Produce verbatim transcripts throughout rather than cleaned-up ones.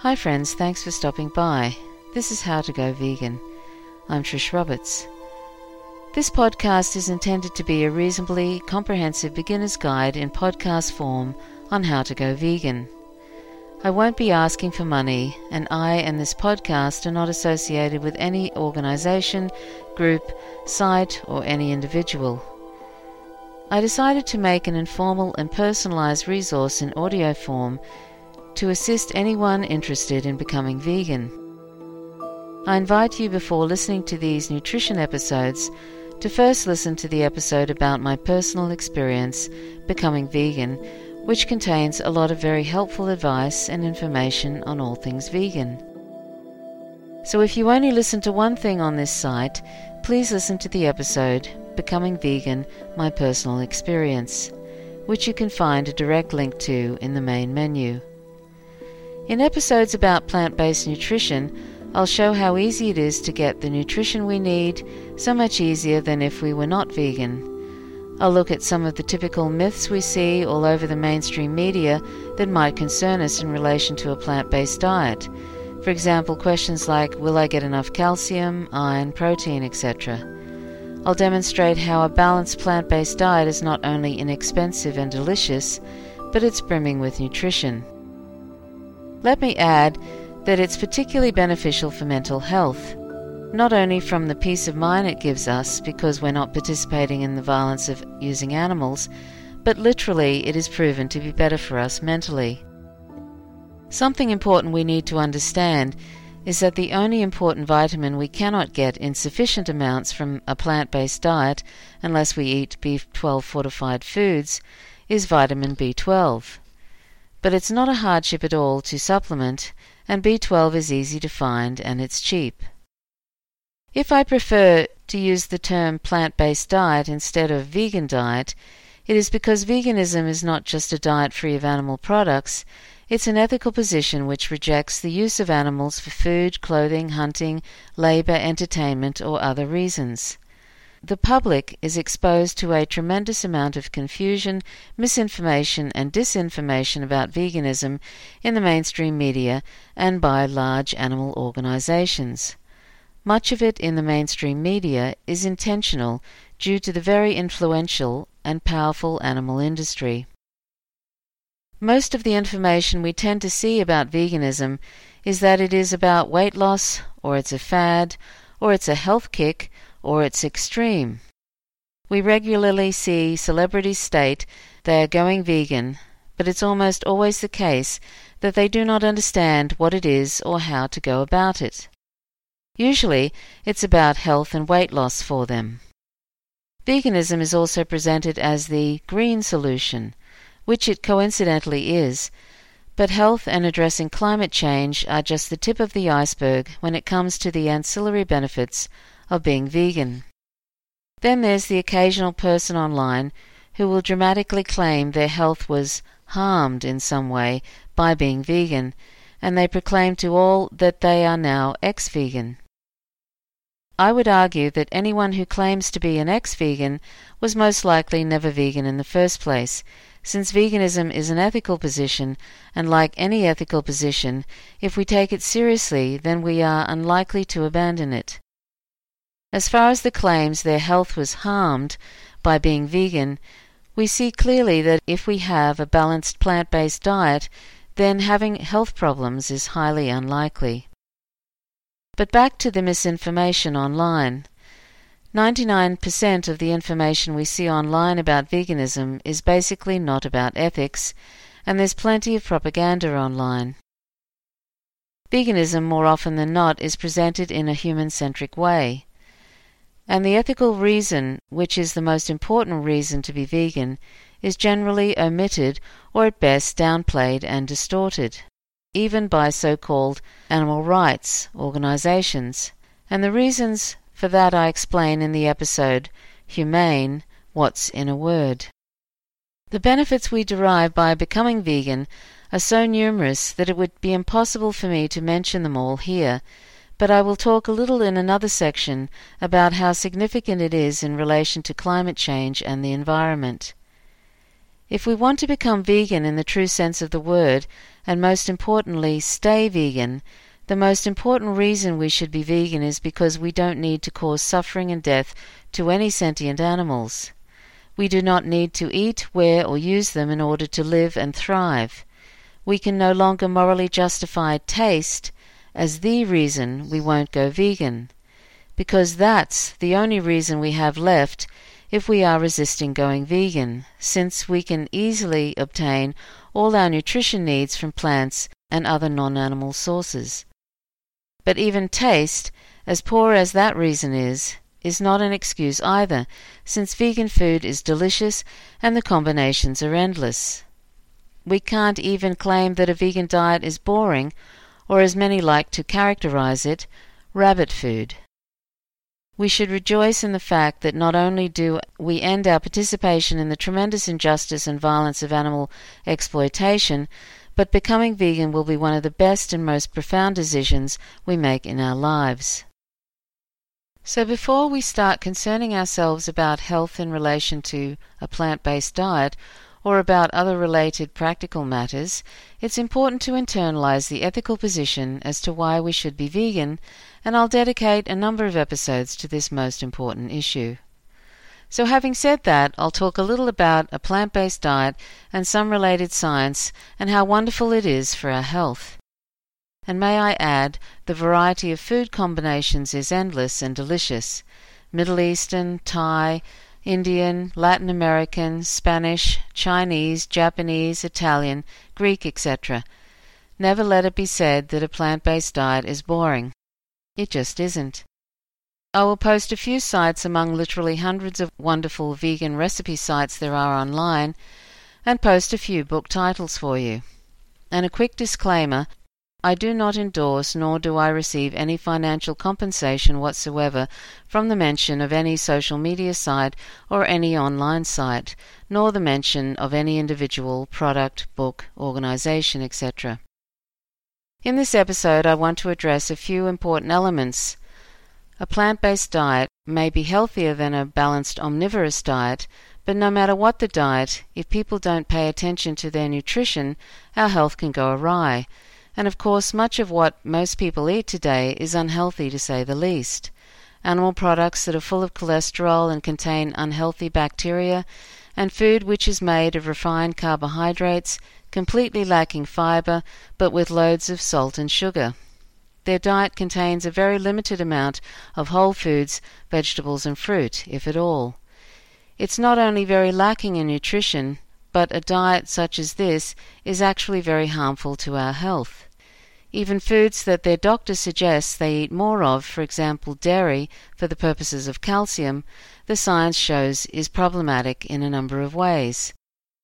Hi friends, thanks for stopping by. This is How to Go Vegan. I'm Trish Roberts. This podcast is intended to be a reasonably comprehensive beginner's guide in podcast form on how to go vegan. I won't be asking for money, and I and this podcast are not associated with any organization, group, site, or any individual. I decided to make an informal and personalized resource in audio form to assist anyone interested in becoming vegan. I invite you, before listening to these nutrition episodes, to first listen to the episode about my personal experience becoming vegan, which contains a lot of very helpful advice and information on all things vegan. So if you only listen to one thing on this site, please listen to the episode Becoming Vegan, My Personal Experience, which you can find a direct link to in the main menu. In episodes about plant-based nutrition, I'll show how easy it is to get the nutrition we need, so much easier than if we were not vegan. I'll look at some of the typical myths we see all over the mainstream media that might concern us in relation to a plant-based diet. For example, questions like, will I get enough calcium, iron, protein, et cetera. I'll demonstrate how a balanced plant-based diet is not only inexpensive and delicious, but it's brimming with nutrition. Let me add that it's particularly beneficial for mental health, not only from the peace of mind it gives us because we're not participating in the violence of using animals, but literally it is proven to be better for us mentally. Something important we need to understand is that the only important vitamin we cannot get in sufficient amounts from a plant-based diet, unless we eat B twelve fortified foods, is vitamin B twelve. But it's not a hardship at all to supplement, and B twelve is easy to find and it's cheap. If I prefer to use the term plant-based diet instead of vegan diet, it is because veganism is not just a diet free of animal products, it's an ethical position which rejects the use of animals for food, clothing, hunting, labor, entertainment, or other reasons. The public is exposed to a tremendous amount of confusion, misinformation, and disinformation about veganism in the mainstream media and by large animal organizations. Much of it in the mainstream media is intentional due to the very influential and powerful animal industry. Most of the information we tend to see about veganism is that it is about weight loss, or it's a fad, or it's a health kick, or it's extreme. We regularly see celebrities state they are going vegan, but it's almost always the case that they do not understand what it is or how to go about it. Usually, it's about health and weight loss for them. Veganism is also presented as the green solution, which it coincidentally is, but health and addressing climate change are just the tip of the iceberg when it comes to the ancillary benefits of being vegan. Then there's the occasional person online who will dramatically claim their health was harmed in some way by being vegan, and they proclaim to all that they are now ex-vegan. I would argue that anyone who claims to be an ex-vegan was most likely never vegan in the first place, since veganism is an ethical position, and like any ethical position, if we take it seriously, then we are unlikely to abandon it. As far as the claims their health was harmed by being vegan, we see clearly that if we have a balanced plant-based diet, then having health problems is highly unlikely. But back to the misinformation online. ninety-nine percent of the information we see online about veganism is basically not about ethics, and there's plenty of propaganda online. Veganism, more often than not, is presented in a human-centric way. And the ethical reason, which is the most important reason to be vegan, is generally omitted or at best downplayed and distorted, even by so-called animal rights organizations. And the reasons for that I explain in the episode Humane, What's in a Word. The benefits we derive by becoming vegan are so numerous that it would be impossible for me to mention them all here, but I will talk a little in another section about how significant it is in relation to climate change and the environment. If we want to become vegan in the true sense of the word, and most importantly, stay vegan, the most important reason we should be vegan is because we don't need to cause suffering and death to any sentient animals. We do not need to eat, wear, or use them in order to live and thrive. We can no longer morally justify taste as the reason we won't go vegan, because that's the only reason we have left if we are resisting going vegan, since we can easily obtain all our nutrition needs from plants and other non-animal sources. But even taste, as poor as that reason is, is not an excuse either, since vegan food is delicious and the combinations are endless. We can't even claim that a vegan diet is boring, or as many like to characterize it, rabbit food. We should rejoice in the fact that not only do we end our participation in the tremendous injustice and violence of animal exploitation, but becoming vegan will be one of the best and most profound decisions we make in our lives. So before we start concerning ourselves about health in relation to a plant-based diet, or about other related practical matters, it's important to internalize the ethical position as to why we should be vegan, and I'll dedicate a number of episodes to this most important issue. So having said that, I'll talk a little about a plant-based diet and some related science and how wonderful it is for our health. And may I add, the variety of food combinations is endless and delicious. Middle Eastern, Thai, Indian, Latin American, Spanish, Chinese, Japanese, Italian, Greek, et cetera. Never let it be said that a plant-based diet is boring. It just isn't. I will post a few sites among literally hundreds of wonderful vegan recipe sites there are online, and post a few book titles for you. And a quick disclaimer, I do not endorse nor do I receive any financial compensation whatsoever from the mention of any social media site or any online site, nor the mention of any individual, product, book, organization, et cetera. In this episode I want to address a few important elements. A plant-based diet may be healthier than a balanced omnivorous diet, but no matter what the diet, if people don't pay attention to their nutrition, our health can go awry. And of course much of what most people eat today is unhealthy to say the least. Animal products that are full of cholesterol and contain unhealthy bacteria, and food which is made of refined carbohydrates, completely lacking fiber, but with loads of salt and sugar. Their diet contains a very limited amount of whole foods, vegetables and fruit, if at all. It's not only very lacking in nutrition, but a diet such as this is actually very harmful to our health. Even foods that their doctor suggests they eat more of, for example dairy, for the purposes of calcium, the science shows is problematic in a number of ways.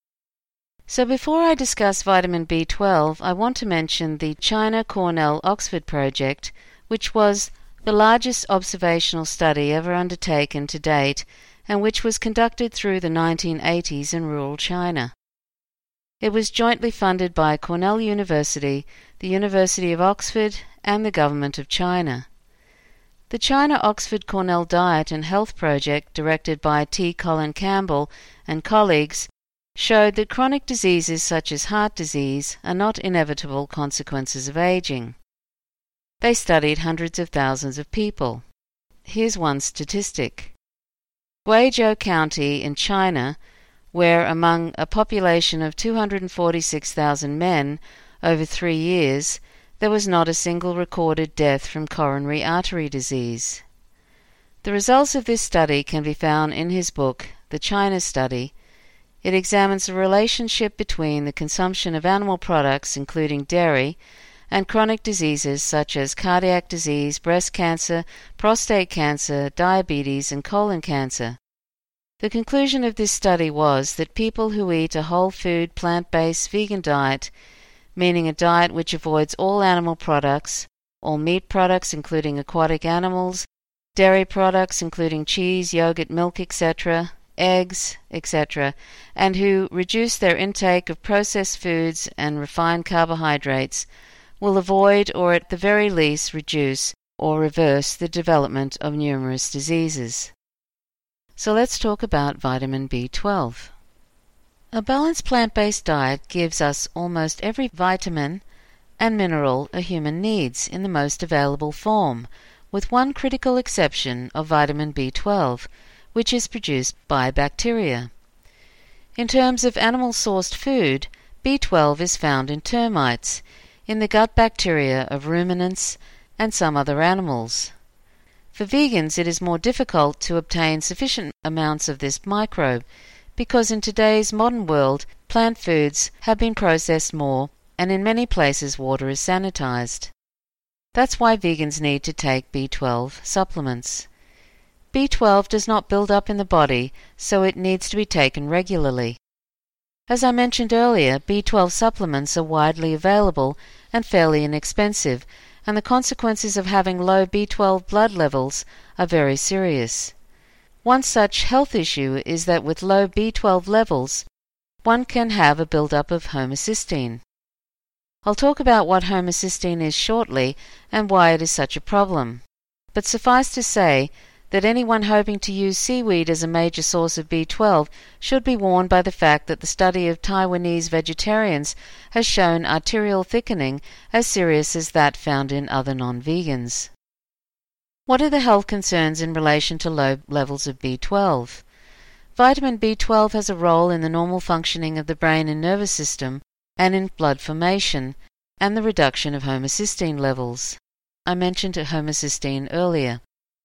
So before I discuss vitamin B twelve, I want to mention the China Cornell Oxford project, which was the largest observational study ever undertaken to date, and which was conducted through the nineteen eighties in rural China. It was jointly funded by Cornell University, the University of Oxford, and the Government of China. The China-Oxford-Cornell Diet and Health Project, directed by T. Colin Campbell and colleagues, showed that chronic diseases such as heart disease are not inevitable consequences of aging. They studied hundreds of thousands of people. Here's one statistic. Guizhou County in China, where among a population of two hundred forty-six thousand men over three years, there was not a single recorded death from coronary artery disease. The results of this study can be found in his book, The China Study. It examines the relationship between the consumption of animal products, including dairy, and chronic diseases such as cardiac disease, breast cancer, prostate cancer, diabetes, and colon cancer. The conclusion of this study was that people who eat a whole food, plant-based vegan diet, meaning a diet which avoids all animal products, all meat products including aquatic animals, dairy products including cheese, yogurt, milk, et cetera, eggs, et cetera, and who reduce their intake of processed foods and refined carbohydrates, will avoid or at the very least reduce or reverse the development of numerous diseases. So let's talk about vitamin B twelve. A balanced plant-based diet gives us almost every vitamin and mineral a human needs in the most available form, with one critical exception of vitamin B twelve, which is produced by bacteria. In terms of animal-sourced food, B twelve is found in termites, in the gut bacteria of ruminants and some other animals. For vegans, it is more difficult to obtain sufficient amounts of this microbe, because in today's modern world, plant foods have been processed more, and in many places water is sanitized. That's why vegans need to take B twelve supplements. B twelve does not build up in the body, so it needs to be taken regularly. As I mentioned earlier, B twelve supplements are widely available and fairly inexpensive, and the consequences of having low B twelve blood levels are very serious. One such health issue is that with low B twelve levels, one can have a build-up of homocysteine. I'll talk about what homocysteine is shortly and why it is such a problem. But suffice to say that anyone hoping to use seaweed as a major source of B twelve should be warned by the fact that the study of Taiwanese vegetarians has shown arterial thickening as serious as that found in other non-vegans. What are the health concerns in relation to low levels of B twelve? Vitamin B twelve has a role in the normal functioning of the brain and nervous system, and in blood formation, and the reduction of homocysteine levels. I mentioned homocysteine earlier.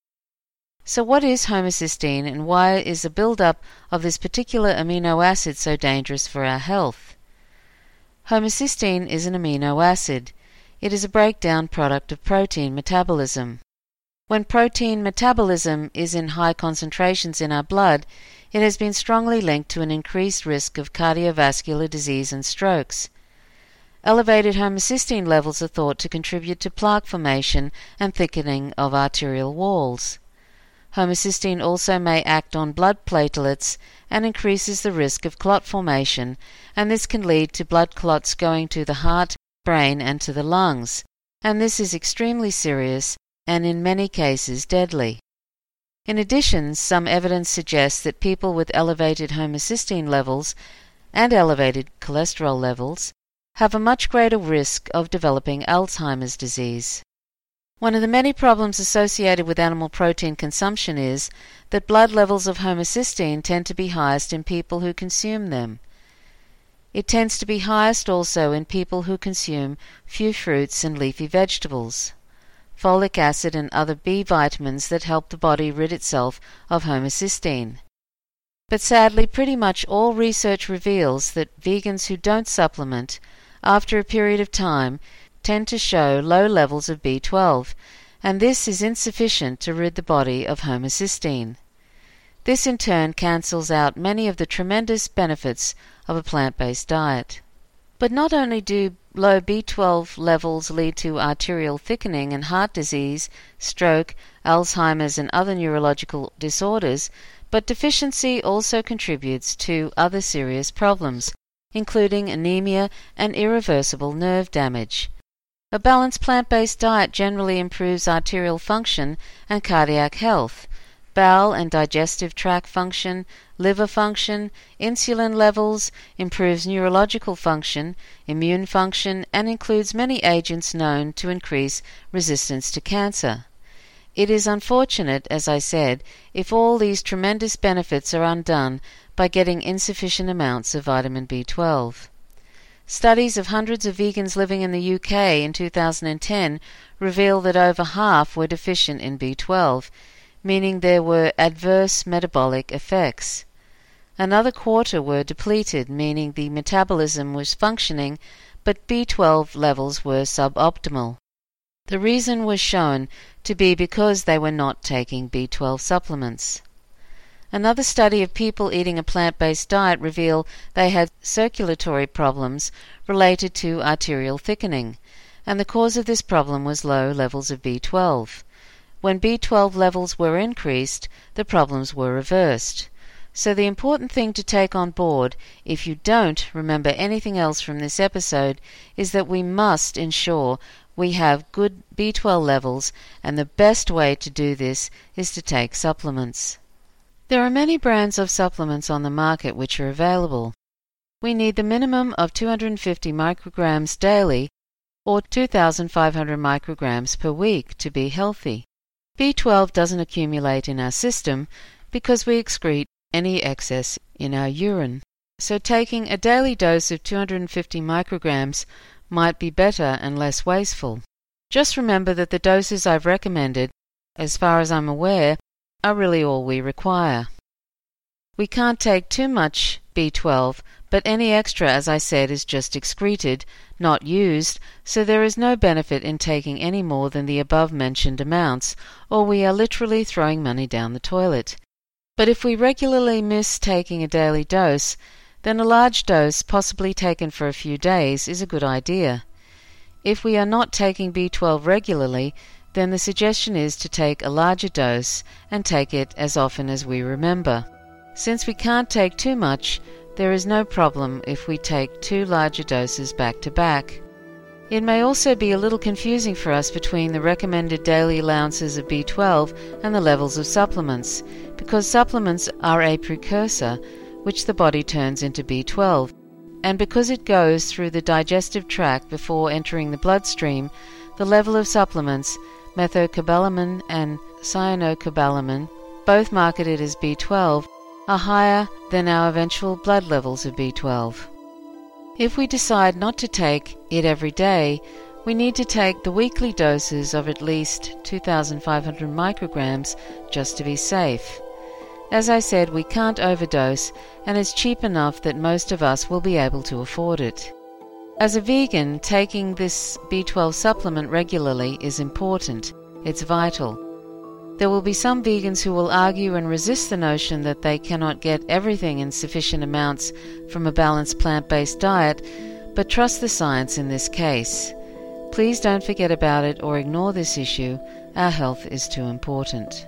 So what is homocysteine, and why is the build-up of this particular amino acid so dangerous for our health? Homocysteine is an amino acid. It is a breakdown product of protein metabolism. When protein metabolism is in high concentrations in our blood, it has been strongly linked to an increased risk of cardiovascular disease and strokes. Elevated homocysteine levels are thought to contribute to plaque formation and thickening of arterial walls. Homocysteine also may act on blood platelets and increases the risk of clot formation, and this can lead to blood clots going to the heart, brain, and to the lungs, and this is extremely serious and in many cases deadly. In addition, some evidence suggests that people with elevated homocysteine levels and elevated cholesterol levels have a much greater risk of developing Alzheimer's disease. One of the many problems associated with animal protein consumption is that blood levels of homocysteine tend to be highest in people who consume them. It tends to be highest also in people who consume few fruits and leafy vegetables, folic acid and other B vitamins that help the body rid itself of homocysteine. But sadly, pretty much all research reveals that vegans who don't supplement, after a period of time, tend to show low levels of B twelve, and this is insufficient to rid the body of homocysteine. This in turn cancels out many of the tremendous benefits of a plant-based diet. But not only do low B twelve levels lead to arterial thickening and heart disease, stroke, Alzheimer's and other neurological disorders, but deficiency also contributes to other serious problems, including anemia and irreversible nerve damage. A balanced plant-based diet generally improves arterial function and cardiac health, bowel and digestive tract function, liver function, insulin levels, improves neurological function, immune function, and includes many agents known to increase resistance to cancer. It is unfortunate, as I said, if all these tremendous benefits are undone by getting insufficient amounts of vitamin B twelve. Studies of hundreds of vegans living in the U K in two thousand ten reveal that over half were deficient in B twelve, meaning there were adverse metabolic effects. Another quarter were depleted, meaning the metabolism was functioning, but B twelve levels were suboptimal. The reason was shown to be because they were not taking B twelve supplements. Another study of people eating a plant-based diet revealed they had circulatory problems related to arterial thickening, and the cause of this problem was low levels of B twelve. When B twelve levels were increased, the problems were reversed. So the important thing to take on board, if you don't remember anything else from this episode, is that we must ensure we have good B twelve levels, and the best way to do this is to take supplements. There are many brands of supplements on the market which are available. we need the minimum of two hundred fifty micrograms daily or two thousand five hundred micrograms per week to be healthy. B twelve doesn't accumulate in our system because we excrete any excess in our urine. So taking a daily dose of two hundred fifty micrograms might be better and less wasteful. Just remember that the doses I've recommended, as far as I'm aware, are really all we require. We can't take too much B twelve, but any extra, as I said, is just excreted, not used, so there is no benefit in taking any more than the above-mentioned amounts, or we are literally throwing money down the toilet. But if we regularly miss taking a daily dose, then a large dose, possibly taken for a few days, is a good idea. If we are not taking B twelve regularly, then the suggestion is to take a larger dose and take it as often as we remember. Since we can't take too much, there is no problem if we take two larger doses back to back. It may also be a little confusing for us between the recommended daily allowances of B twelve and the levels of supplements, because supplements are a precursor, which the body turns into B twelve, and because it goes through the digestive tract before entering the bloodstream, the level of supplements, methocobalamin and cyanocobalamin, both marketed as B twelve, are higher than our eventual blood levels of B twelve. If we decide not to take it every day, we need to take the weekly doses of at least two thousand five hundred micrograms just to be safe. As I said, we can't overdose, and it's cheap enough that most of us will be able to afford it. As a vegan, taking this B twelve supplement regularly is important. It's vital. There will be some vegans who will argue and resist the notion that they cannot get everything in sufficient amounts from a balanced plant-based diet, but trust the science in this case. Please don't forget about it or ignore this issue. Our health is too important.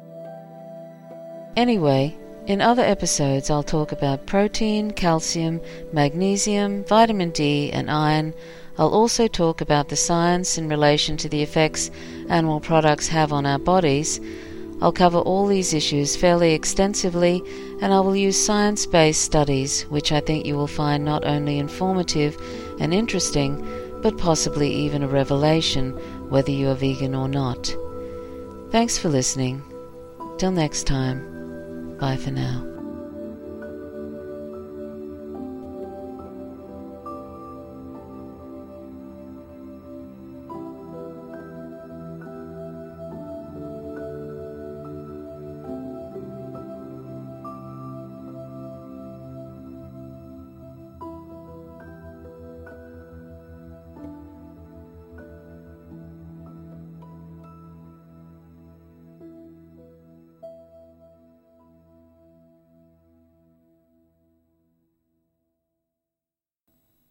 Anyway, in other episodes I'll talk about protein, calcium, magnesium, vitamin D and iron. I'll also talk about the science in relation to the effects animal products have on our bodies. I'll cover all these issues fairly extensively, and I will use science-based studies, which I think you will find not only informative and interesting, but possibly even a revelation, whether you are vegan or not. Thanks for listening. Till next time. Bye for now.